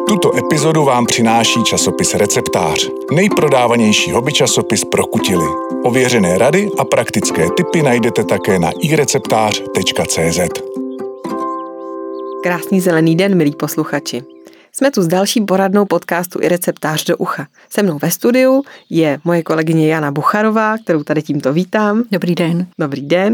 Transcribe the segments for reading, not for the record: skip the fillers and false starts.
Tuto epizodu vám přináší časopis Receptář, nejprodávanější hobby časopis pro kutily. Ověřené rady a praktické tipy najdete také na ireceptář.cz. Krásný zelený den, milí posluchači. Jsme tu s další poradnou podcastu iReceptář do ucha. Se mnou ve studiu je moje kolegyně Jana Bucharová, kterou tady tímto vítám. Dobrý den. Dobrý den.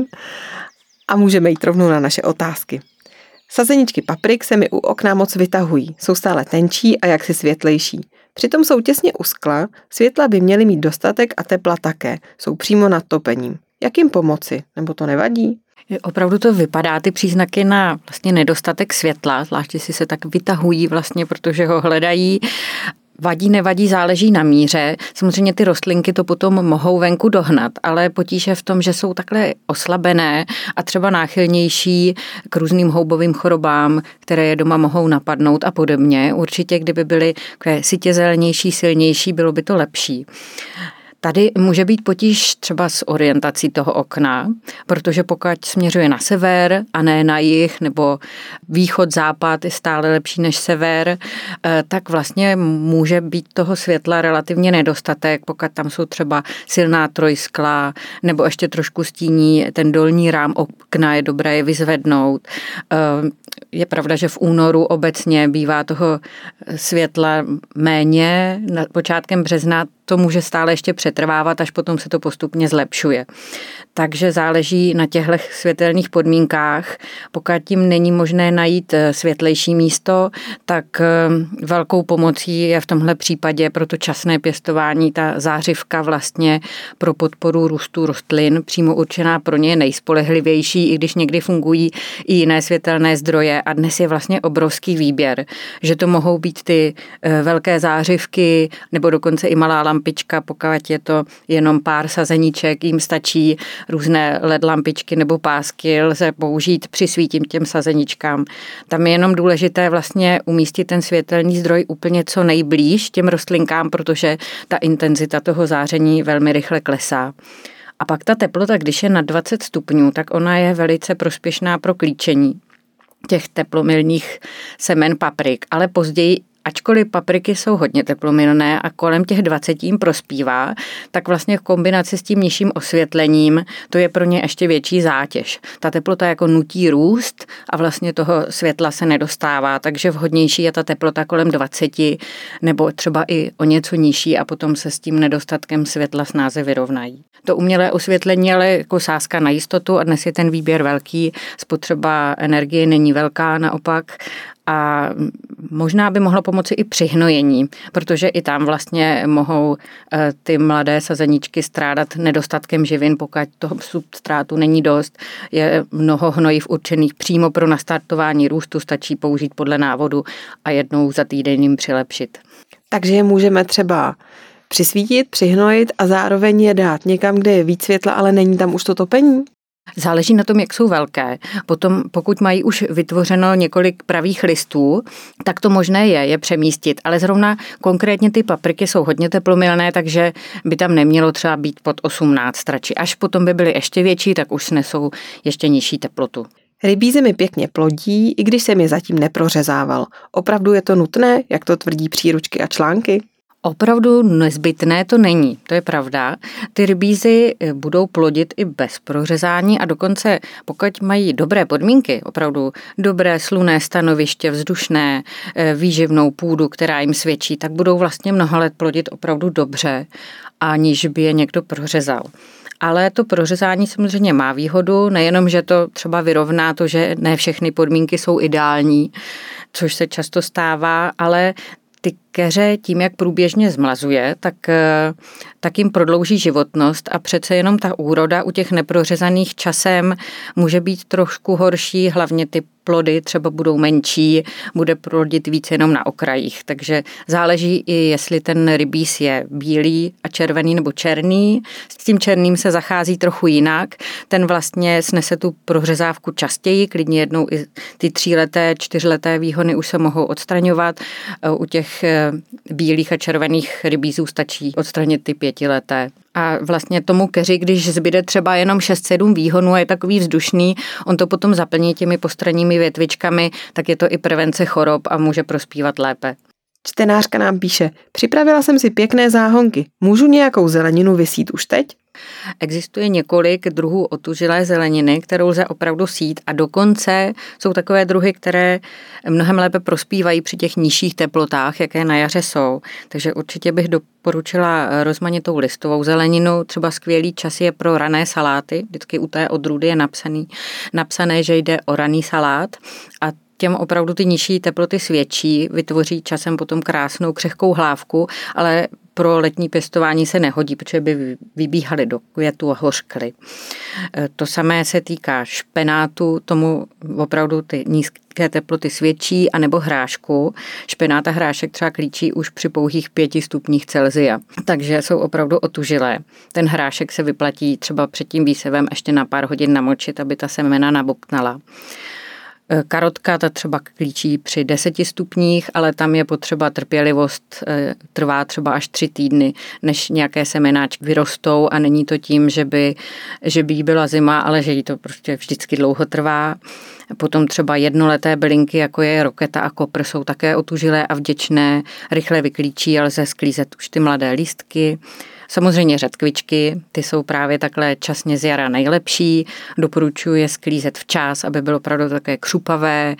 A můžeme jít rovnou na naše otázky. Sazeničky paprik se mi u okna moc vytahují, jsou stále tenčí a jaksi světlejší. Přitom jsou těsně u skla, světla by měly mít dostatek a tepla také, jsou přímo nad topením. Jak jim pomoci? Nebo to nevadí? Opravdu to vypadá, ty příznaky na vlastně nedostatek světla, zvláště si se tak vytahují vlastně, protože ho hledají. Vadí, nevadí, záleží na míře. Samozřejmě ty rostlinky to potom mohou venku dohnat, ale potíž je v tom, že jsou takhle oslabené a třeba náchylnější k různým houbovým chorobám, které je doma mohou napadnout a podobně. Určitě, kdyby byly sytě zelenější, silnější, bylo by to lepší. Tady může být potíž třeba s orientací toho okna, protože pokud směřuje na sever a ne na jih, nebo východ, západ je stále lepší než sever, tak vlastně může být toho světla relativně nedostatek, pokud tam jsou třeba silná trojskla, nebo ještě trošku stíní ten dolní rám okna, je dobré je vyzvednout. Je pravda, že v únoru obecně bývá toho světla méně, počátkem března to může stále ještě přetrvávat, až potom se to postupně zlepšuje. Takže záleží na těchto světelných podmínkách. Pokud tím není možné najít světlejší místo, tak velkou pomocí je v tomhle případě pro to časné pěstování ta zářivka vlastně pro podporu růstu rostlin, přímo určená pro ně nejspolehlivější, i když někdy fungují i jiné světelné zdroje a dnes je vlastně obrovský výběr, že to mohou být ty velké zářivky nebo dokonce i malá lampička, pokud je to jenom pár sazeníček, jim stačí různé LED lampičky nebo pásky, lze použít při svítím těm sazeničkám. Tam je jenom důležité vlastně umístit ten světelný zdroj úplně co nejblíž těm rostlinkám, protože ta intenzita toho záření velmi rychle klesá. A pak ta teplota, když je nad 20 stupňů, tak ona je velice prospěšná pro klíčení těch teplomilných semen paprik, ale později, ačkoliv papriky jsou hodně teplomilné a kolem těch 20 jim prospívá, tak vlastně v kombinaci s tím nižším osvětlením to je pro ně ještě větší zátěž. Ta teplota jako nutí růst a vlastně toho světla se nedostává, takže vhodnější je ta teplota kolem 20 nebo třeba i o něco nižší a potom se s tím nedostatkem světla snáze vyrovnají. To umělé osvětlení ale jako sázka na jistotu a dnes je ten výběr velký, spotřeba energie není velká naopak. A možná by mohlo pomoci i při hnojení, protože i tam vlastně mohou ty mladé sazeničky strádat nedostatkem živin, pokud toho substrátu není dost. Je mnoho hnojiv určených přímo pro nastartování růstu, stačí použít podle návodu a jednou za týden jim přilepšit. Takže je můžeme třeba přisvítit, přihnojit a zároveň je dát někam, kde je víc světla, ale není tam už to topení? Záleží na tom, jak jsou velké. Potom, pokud mají už vytvořeno několik pravých listů, tak to možné je přemístit. Ale zrovna konkrétně ty papriky jsou hodně teplomilné, takže by tam nemělo třeba být pod 18 radši. Až potom by byly ještě větší, tak už snesou ještě nižší teplotu. Rybízy mi pěkně plodí, i když jsem je zatím neprořezával. Opravdu je to nutné, jak to tvrdí příručky a články? Opravdu nezbytné to není, to je pravda. Ty rybízy budou plodit i bez prořezání a dokonce pokud mají dobré podmínky, opravdu dobré slunné stanoviště, vzdušné, výživnou půdu, která jim svědčí, tak budou vlastně mnoho let plodit opravdu dobře, aniž by je někdo prořezal. Ale to prořezání samozřejmě má výhodu, nejenom, že to třeba vyrovná to, že ne všechny podmínky jsou ideální, což se často stává, ale ty keře tím, jak průběžně zmlazuje, tak jim prodlouží životnost a přece jenom ta úroda u těch neprořezaných časem může být trošku horší, hlavně ty plody třeba budou menší, bude plodit víc jenom na okrajích. Takže záleží i, jestli ten rybíz je bílý a červený nebo černý. S tím černým se zachází trochu jinak. Ten vlastně snese tu prořezávku častěji, klidně jednou i ty 3leté, 4leté výhony už se mohou odstraňovat. U těch bílých a červených rybízů stačí odstranit ty 5leté. A vlastně tomu keři, když zbyde třeba jenom 6-7 výhonů a je takový vzdušný, on to potom zaplní těmi postranními větvičkami, tak je to i prevence chorob a může prospívat lépe. Čtenářka nám píše, připravila jsem si pěkné záhonky. Můžu nějakou zeleninu vysít už teď? Existuje několik druhů otužilé zeleniny, kterou lze opravdu sít a dokonce jsou takové druhy, které mnohem lépe prospívají při těch nižších teplotách, jaké na jaře jsou. Takže určitě bych doporučila rozmanitou listovou zeleninu. Třeba skvělý čas je pro rané saláty. Vždycky u té odrůdy je napsané, že jde o raný salát a těm opravdu ty nižší teploty svědčí, vytvoří časem potom krásnou křehkou hlávku, ale pro letní pěstování se nehodí, protože by vybíhaly do květu a hořkly. To samé se týká špenátu, tomu opravdu ty nízké teploty svědčí, anebo hrášku. Špenát a hrášek třeba klíčí už při pouhých 5 stupních Celsia, takže jsou opravdu otužilé. Ten hrášek se vyplatí třeba před tím výsevem ještě na pár hodin namočit, aby ta semena nabobtnala. Karotka ta třeba klíčí při 10 stupních, ale tam je potřeba trpělivost, trvá třeba až 3 týdny, než nějaké semenáčky vyrostou a není to tím, že by jí byla zima, ale že jí to prostě vždycky dlouho trvá. Potom třeba jednoleté bylinky, jako je roketa a kopr, jsou také otužilé a vděčné, rychle vyklíčí a lze sklízet už ty mladé lístky. Samozřejmě řetkvičky, ty jsou právě takhle časně z jara nejlepší. Doporučuji je sklízet včas, aby bylo opravdu také křupavé,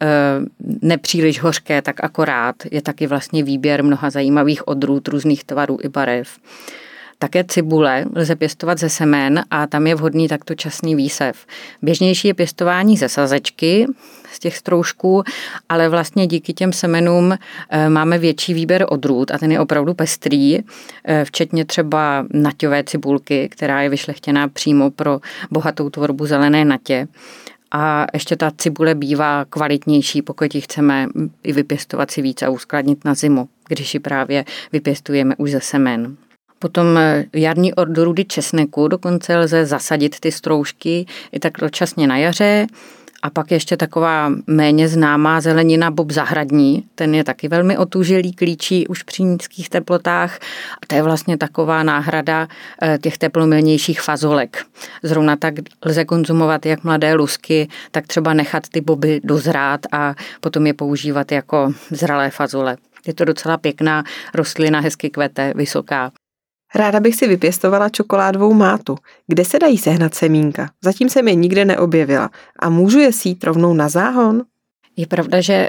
nepříliš hořké, tak akorát. Je taky vlastně výběr mnoha zajímavých odrůd, různých tvarů i barev. Také cibule lze pěstovat ze semen a tam je vhodný takto časný výsev. Běžnější je pěstování ze sazečky, z těch stroužků, ale vlastně díky těm semenům máme větší výběr odrůd a ten je opravdu pestrý, včetně třeba naťové cibulky, která je vyšlechtěná přímo pro bohatou tvorbu zelené natě. A ještě ta cibule bývá kvalitnější, pokud ji chceme i vypěstovat si víc a uskladnit na zimu, když ji právě vypěstujeme už ze semen. Potom jarní odrůdy česneku dokonce lze zasadit ty stroužky i tak dočasně na jaře. A pak ještě taková méně známá zelenina bob zahradní, ten je taky velmi otužilý, klíčí už při nízkých teplotách a to je vlastně taková náhrada těch teplomilnějších fazolek. Zrovna tak lze konzumovat jak mladé lusky, tak třeba nechat ty boby dozrát a potom je používat jako zralé fazole. Je to docela pěkná rostlina, hezky kvete, vysoká. Ráda bych si vypěstovala čokoládovou mátu. Kde se dají sehnat semínka? Zatím jsem je nikde neobjevila. A můžu je sít rovnou na záhon? Je pravda, že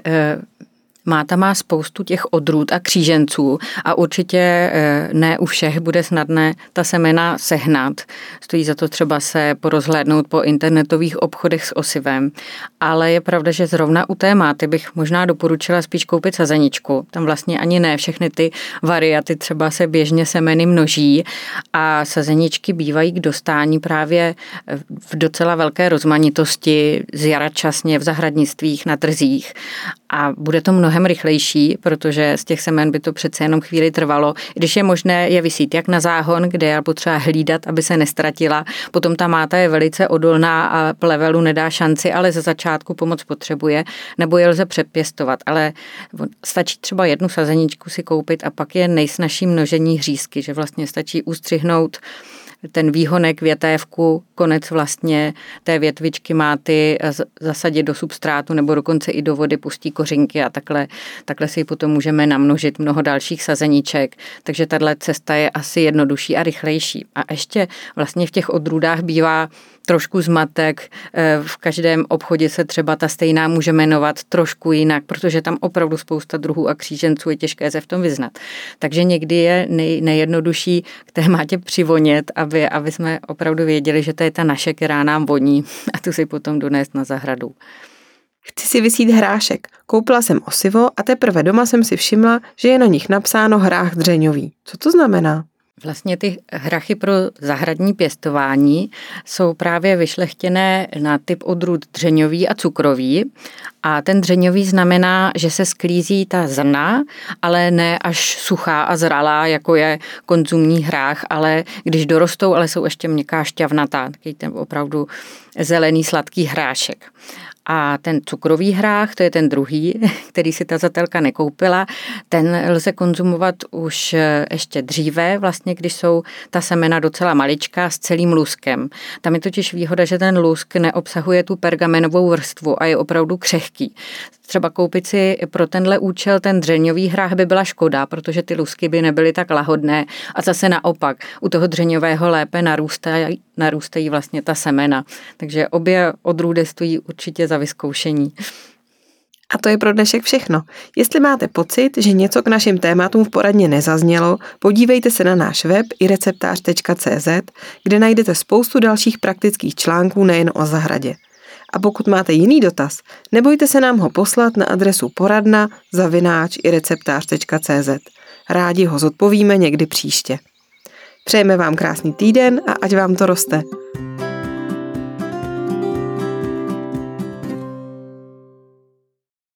máta má spoustu těch odrůd a kříženců a určitě ne u všech bude snadné ta semena sehnat. Stojí za to třeba se porozhlédnout po internetových obchodech s osivem, ale je pravda, že zrovna u té máty bych možná doporučila spíš koupit sazeničku. Tam vlastně ani ne všechny ty varianty třeba se běžně semeny množí a sazeničky bývají k dostání právě v docela velké rozmanitosti z jara časně v zahradnictvích, na trzích a bude to mnohem rychlejší, protože z těch semen by to přece jenom chvíli trvalo. Když je možné je vysít jak na záhon, kde je potřeba hlídat, aby se nestratila. Potom ta máta je velice odolná a plevelu nedá šanci, ale ze začátku pomoc potřebuje, nebo je lze přepěstovat. Ale stačí třeba jednu sazeničku si koupit a pak je nejsnažší množení hřízky, že vlastně stačí ustřihnout ten výhonek, větévku, konec vlastně té větvičky máty zasadit do substrátu nebo dokonce i do vody pustí kořinky a takhle si potom můžeme namnožit mnoho dalších sazeniček. Takže tahle cesta je asi jednodušší a rychlejší. A ještě vlastně v těch odrůdách bývá trošku zmatek, v každém obchodě se třeba ta stejná může jmenovat trošku jinak, protože tam opravdu spousta druhů a kříženců je těžké se v tom vyznat. Takže někdy je nejjednodušší k té mátě přivonět, aby jsme opravdu věděli, že to je ta naše, která nám voní a tu si potom donést na zahradu. Chci si vysít hrášek. Koupila jsem osivo a teprve doma jsem si všimla, že je na nich napsáno hrách dřeňový. Co to znamená? Vlastně ty hrachy pro zahradní pěstování jsou právě vyšlechtěné na typ odrůd dřeňový a cukrový. A ten dřeňový znamená, že se sklízí ta zrna, ale ne až suchá a zralá, jako je konzumní hrách, ale když dorostou, ale jsou ještě měkká šťavnatá, takový ten opravdu zelený sladký hrášek. A ten cukrový hrách, to je ten druhý, který si ta zatelka nekoupila, ten lze konzumovat už ještě dříve, vlastně když jsou ta semena docela maličká s celým luskem. Tam je totiž výhoda, že ten lusk neobsahuje tu pergamenovou vrstvu a je opravdu křehký. Třeba koupit si pro tenhle účel ten dřeňový hrách by byla škoda, protože ty lusky by nebyly tak lahodné a zase naopak u toho dřeňového lépe narůstají vlastně ta semena. Takže obě odrůdy stojí určitě za vyzkoušení. A to je pro dnešek všechno. Jestli máte pocit, že něco k našim tématům v poradně nezaznělo, podívejte se na náš web ireceptář.cz, kde najdete spoustu dalších praktických článků nejen o zahradě. A pokud máte jiný dotaz, nebojte se nám ho poslat na adresu poradna@ireceptář.cz. Rádi ho zodpovíme někdy příště. Přejeme vám krásný týden a ať vám to roste.